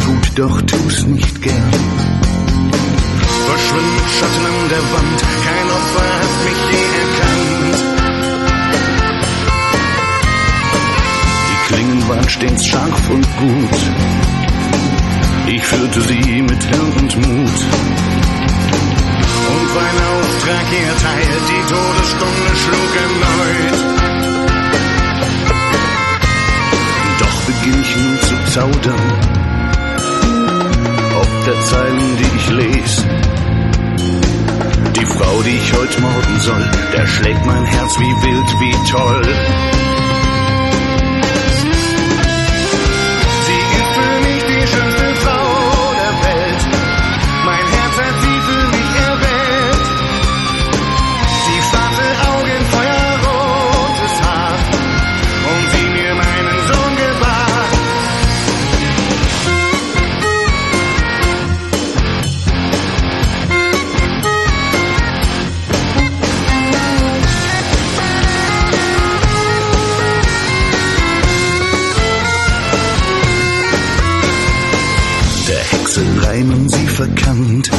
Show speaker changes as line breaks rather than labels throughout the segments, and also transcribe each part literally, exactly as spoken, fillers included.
gut, doch tu's nicht gern. Verschwimmt Schatten an der Wand, kein Opfer hat mich je erkannt. Die Klingen waren stets scharf und gut, ich führte sie mit Hirn und Mut. Und mein Auftrag erteilt, die Todesstunde schlug erneut. Doch beginn ich nun zu zaudern, ob der Zeilen, die ich lese. Die Frau, die ich heute morden soll, der schlägt mein Herz wie wild, wie toll. Sie ist für mich die schönste Frau der Welt. Mein Herz hat sie für mich erwählt. Sie schwarze Augen, feuerrotes Haar und sie mir meinen Sohn gebar. Reimen sie verkannt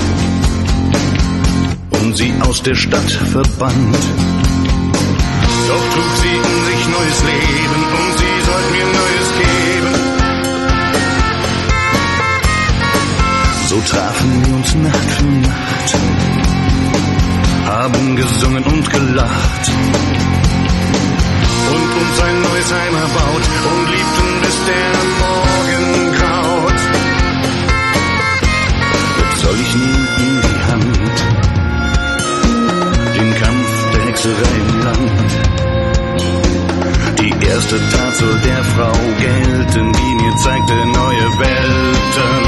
und sie aus der Stadt verbannt. Doch trug sie in sich neues Leben und sie sollte mir Neues geben. So trafen wir uns Nacht für Nacht, haben gesungen und gelacht und uns ein neues Heim erbaut und liebten bis der Morgen graut. Soll ich nun in die Hand den Kampf der Hexerei im Land? Die erste Tat soll der Frau gelten, die mir zeigte neue Welten.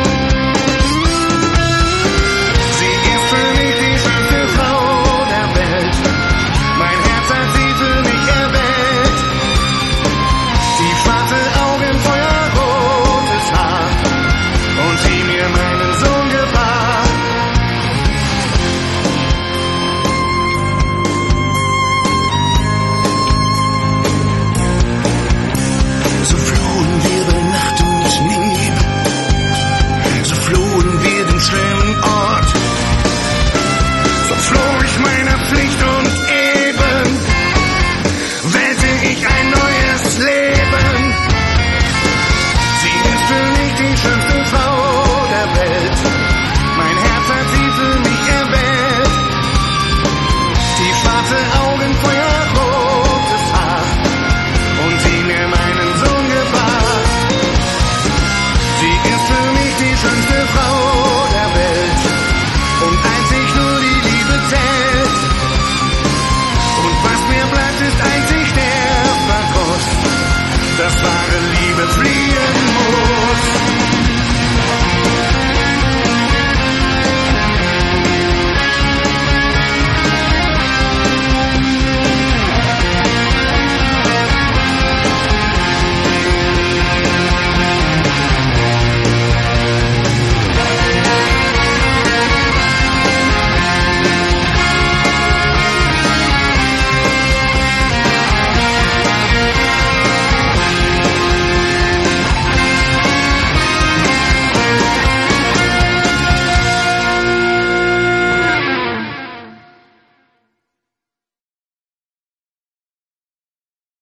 Sie ist für mich die schönste Frau der Welt. Mein Herz hat sie für mich erwählt. Die schwarze Augen, feuerrotes Haar und sie mir meinen Sohn. Schlimmen Ort, so floh ich meiner Pflicht und eben wählte ich ein neues Leben. Sie ist für mich die schönste Frau der Welt. Mein Herz hat sie für mich erwählt. Die schwarze Augen, feuerrotes Haar und sie mir meinen Sohn gebar. Sie ist für mich die schönste Frau der Welt und einzig nur die Liebe zählt. Und was mir bleibt, ist einzig der Verdruss. Das wahre Liebe flieht